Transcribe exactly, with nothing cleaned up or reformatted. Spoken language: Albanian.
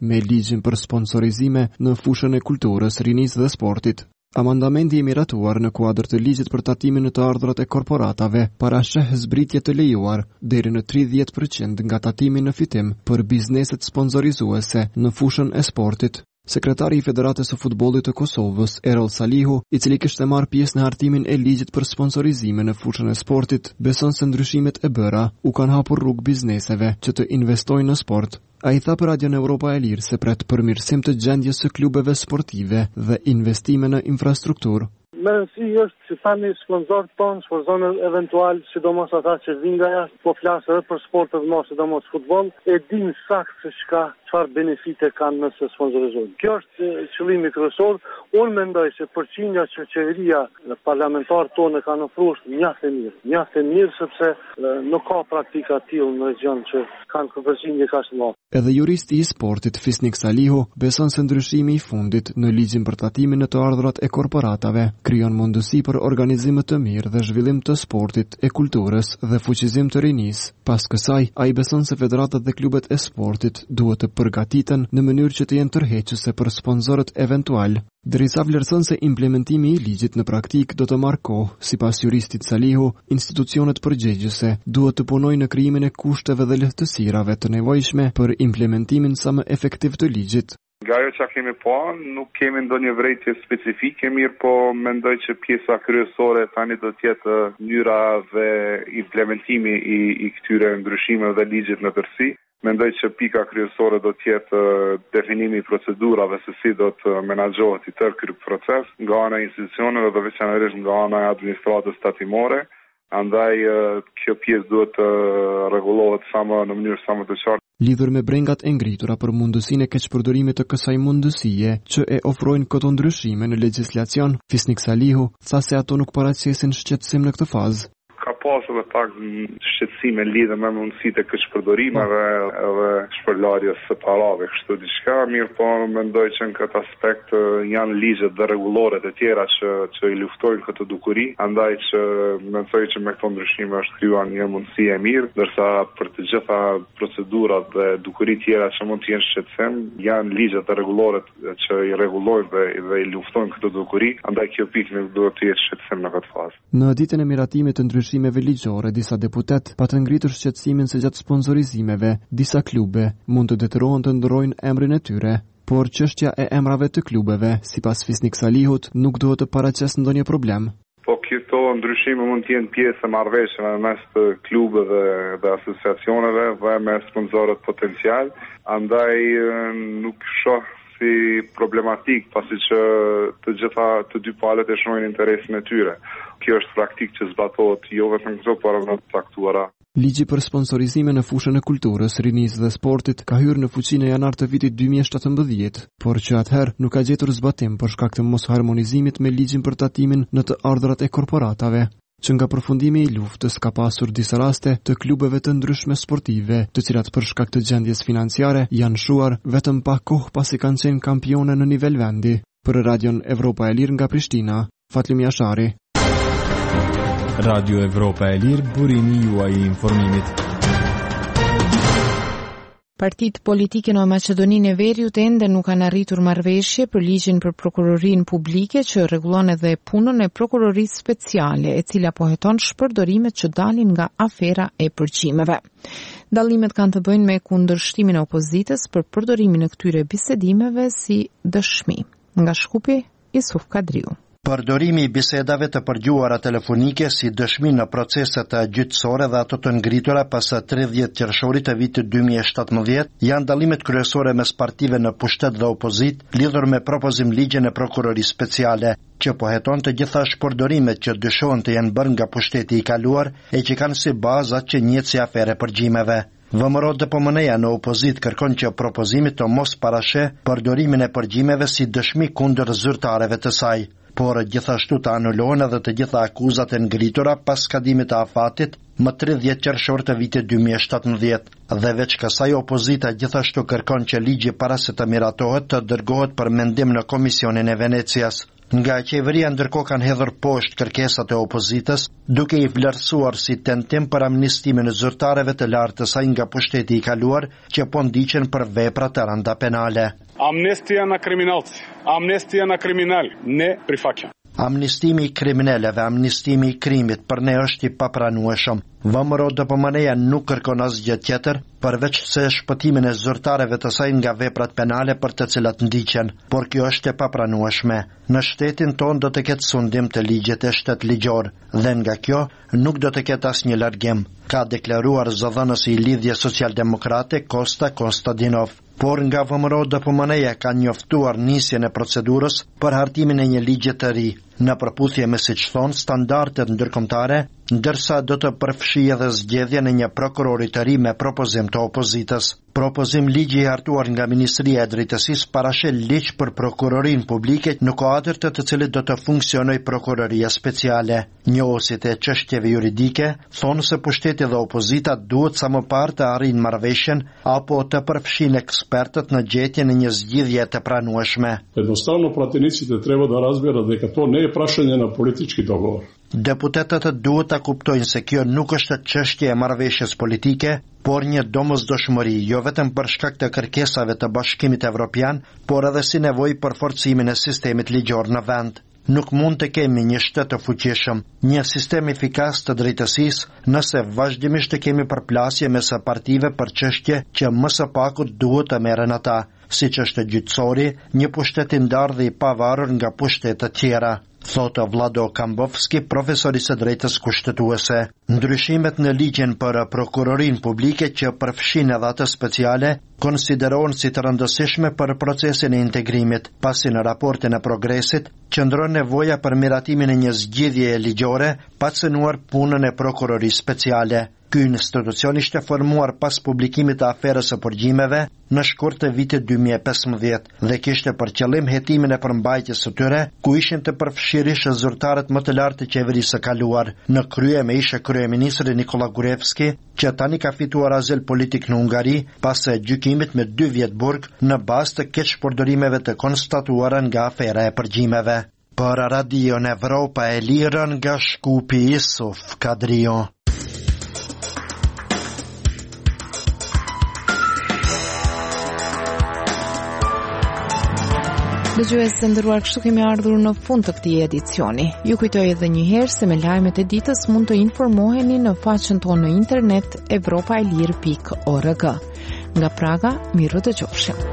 me ligjin për sponsorizime në fushën e kulturës, rinisë dhe sportit. Amandamenti i miratuar në kuadër të ligjit për tatimin në të ardhurat e korporatave parasheh zbritje të lejuar deri në tridhjetë përqind nga tatimi në fitim për bizneset sponsorizuese në fushën e sportit. Sekretari i Federatës së Futbollit të Kosovës, Erol Salihu, i cili kishte marrë pjesë në hartimin e ligjit për sponsorizime në fushën e sportit, beson se ndryshimet e bëra u kanë hapur rrugë bizneseve që të investojnë në sport. A i tha për Radion Evropa e Lirë se pret përmirësim të gjendjes së klubeve sportive dhe investime në infrastrukturë. Me rëndësi është që tani sponsorët tonë, sponsorët eventual, sidomos ata që vinë nga jashtë, po flasë edhe për sportet më, sidomos futboll, e din saktë se çka çfarë benefite kanë nëse sponsorizojnë. Kjo është qëllimi kryesor. Unë mendoj se përqindja që qeveria dhe parlamentarët tonë kanë ofruar mjaft e mirë, mjaft e mirë sepse nuk ka praktika të tillë në region që kanë përqindje kaq të madhe. Edhe juristi i sportit Fisnik Salihu beson se ndryshimi i fundit në ligjin për tatimin në të ardhurat e korporatave krijon mundësi për organizime të mirë dhe zhvillim të sportit, e kulturës dhe fuqizim të rinisë. Pas kësaj, ai beson se federatat dhe klubet e sportit duhet të përgatiten në mënyrë që të jenë tërheqëse për sponsorët eventual. Derisa vlerëson se implementimi i ligjit në praktik do të marrë kohë, sipas juristit Salihu, institucionet përgjegjëse duhet të punojnë në krijimin e kushteve dhe lehtësirave të nevojshme për implementimin sa më efektiv të ligjit. Nga ajo që kemi pa, nuk kemi ndonjë vërejtje specifike, mirë po mendoj që pjesa kryesore tani do të jetë mënyra dhe implementimi i, i këtyre ndryshimeve dhe ligjit në tërësi. Mendoj që pika kryesore do të jetë definimi i procedurave se si do të menaxhohet i tërë ky proces nga ana e institucioneve dhe veçanërisht nga ana e administratës tatimore. Andaj kjo pjesë duhet të rregullohet sa më në mënyrë sa më të qartë. Lidhur me brengat e ngritura për mundësinë e keqpërdorimit të kësaj mundësie që e ofrojnë këto ndryshime në legjislacion, Fisnik Salihu tha se ato nuk paraqesin shqetësim në këtë fazë. Ka pas edhe pak shqetësime lidhe me mundësitë e keqpërdorimeve edhe shpërlarjes së parave, kështu diçka, mirë po mendoj që në këtë aspekt janë ligjet dhe rregulloret e tjera që që i luftojnë këtë dukuri, andaj që mendoj që me këto ndryshime është krijuar një mundësi e mirë, ndërsa për të gjitha procedurat dhe dukuritë tjera që mund të jenë shqetësim, janë ligjet dhe rregulloret që i rregullojnë dhe, dhe i luftojnë këtë dukuri, andaj kjo pikë nuk duhet të jetë shqetësim në këtë fazë. Në ditën e miratimit të ndryshimeve ligjore, disa deputet pa të ngritur shqetësimin se gjatë sponsorizimeve, disa klube mund të detyrohen të ndrojnë emrin e tyre, por çështja e emrave të klubeve, sipas Fisnik Salihut, nuk duhet të paraqesë ndonjë problem. Po këto ndryshime mund të jenë pjesë e marrëveshjeve mes të klubeve dhe asociacioneve dhe me sponsorët potencial, andaj nuk shoh si problematik pasi që të gjitha të dy palët e shohin interesin e tyre. Kjo është praktikë që zbatohet jo vetëm këto, por edhe të caktuara. Ligji për sponsorizime në fushën e kulturës, rinisë dhe sportit ka hyrë në fuqi në janar të vitit dy mijë e shtatëmbëdhjetë, por që atëherë nuk ka gjetur zbatim për shkak të mos harmonizimit me ligjin për tatimin në të ardhurat e korporatave. Që nga përfundimi i luftës ka pasur disa raste të klubeve të ndryshme sportive, të cilat për shkak të gjendjes financiare janë shuar vetëm pak kohë pasi kanë qenë kampione në nivel vendi. Për Radion Evropa e Lirë nga Prishtina, Fatlim Jashari. Radio Evropa e Lirë, burimi juaj i informimit. Partitë politike në Maqedoninë e Veriut ende nuk kanë arritur marrëveshje për ligjin për prokurorinë publike që rregullon edhe punën e prokurorisë speciale, e cila po heton shpërdorimet që dalin nga afera e përgjimeve. Dallimet kanë të bëjnë me kundërshtimin e opozitës për përdorimin e këtyre bisedimeve si dëshmi. Nga Shkupi, Isuf Kadriu. Përdorimi i bisedave të përgjuara telefonike si dëshmi në proceset të gjyqësore dhe ato të ngritura pas tridhjetë qershorit të vitit dy mijë e shtatëmbëdhjetë janë dallimet kryesore mes partive në pushtet dhe opozit lidhur me propozim ligjin e prokurorisë speciale, që po heton të gjitha shpërdorimet që dyshohen të jenë bërë nga pushteti i kaluar e që kanë si bazë atë që njihet si afere përgjimeve. V M R O D P M N-ja në opozit kërkon që propozimi të mos parashë përdorimin e përgjimeve si dëshmi kundër zyrtarëve të saj, por gjithashtu të anulohen edhe të gjitha akuzat e ngritura pas skadimit të afatit më tridhjetë qershor të vitit dy mijë e shtatëmbëdhjetë. Dhe veç kësaj, opozita gjithashtu kërkon që ligji para se të miratohet të dërgohet për mendim në Komisionin e Venecias. Nga qeveria ndërkohë kanë hedhur poshtë kërkesat e opozitës, duke i vlerësuar si tentim për amnistimin e zyrtarëve të lartë të saj nga pushteti i kaluar që po ndiqen për vepra të rënda penale. Amnestia na kriminalci, amnestia na kriminal, ne prifaqja. Amnistimi i kriminalëve, amnistimi i krimit për ne është i papranueshëm. V M R O D P M N-ja nuk kërkon asgjë tjetër përveç se shpëtimin e zyrtarëve të saj nga veprat penale për të cilat ndiqen, por kjo është e papranueshme. Në shtetin ton do të ketë sundim të ligjit e shtet ligjor dhe nga kjo nuk do të ketë asnjë largim, ka deklaruar zëdhënësi i Lidhjes Socialdemokrate Kosta Kostadinov. Por nga V M R O D P M N-ja ka njoftuar nisjen e procedurës për hartimin e një ligji të ri, në përputhje me siç thon standardet ndërkombëtare, ndërsa do të përfshijë edhe zgjedhjen e një prokurori të ri me propozim të opozitës. Propozim ligji i hartuar nga Ministria e Drejtësisë parashel ligj për prokurorinë publike në kuadër të të cilit do të funksionojë prokuroria speciale. Njohësit e çështjeve juridike thonë se pushteti dhe opozita duhet sa më parë të arrijnë marrëveshjen apo të përfshin ekspertët në gjetjen e një zgjidhje të pranueshme. Jednostavno platinicите treba da razbira дека to ne je prašenje na politički dogovor. Deputetët duhet ta kuptojnë se kjo nuk është çështje e marrëveshjes politike, por një domosdoshmëri, jo vetëm për shkak të kërkesave të Bashkimit Evropian, por edhe si nevojë për forcimin e sistemit ligjor në vend. Nuk mund të kemi një shtet të fuqishëm, një sistem efikas të drejtësisë, nëse vazhdimisht të kemi përplasje mes partive për çështje që më së pakut duhet të merren ata, siç është gjyqësori, një pushtet i ndarë dhe i pavarur nga pushtetet të tjera, thotë Vlado Kambovski, profesor i së drejtës kushtetuese. Ndryshimet në ligjin për prokurorinë publike që përfshin edhe atë speciale konsiderohen si të rëndësishme për procesin e integrimit, pasi në raportin e progresit qëndron nevoja për miratimin e një zgjidhje ligjore pa cënuar punën e prokurorisë speciale. Ky institucion ishte formuar pas publikimit të aferës së përgjimeve në shkurt të vitit dy mijë e pesëmbëdhjetë dhe kishte për qëllim hetimin e përmbajtjes së tyre, ku ishin të përfshirishë zyrtarët më të lartë të qeverisë së kaluar. Në krye me ishte kryeministri Nikola Gurevski, që tani ka fituar azil politik në Hungari pas së gjykimit me dy vjet burg në bazë të keqpërdorimeve të konstatuara nga afera e përgjimeve. Për Radio Evropa e Lirën nga Shkupi, Isuf Kadrio. Dëgjues të nderuar, kështu kemi ardhur në fund të këtij edicioni. Ju kujtoj edhe një herë se me lajmet e ditës mund të informoheni në faqen tonë në internet evropaelir pikë org. Nga Praga, miru dëgjofshim.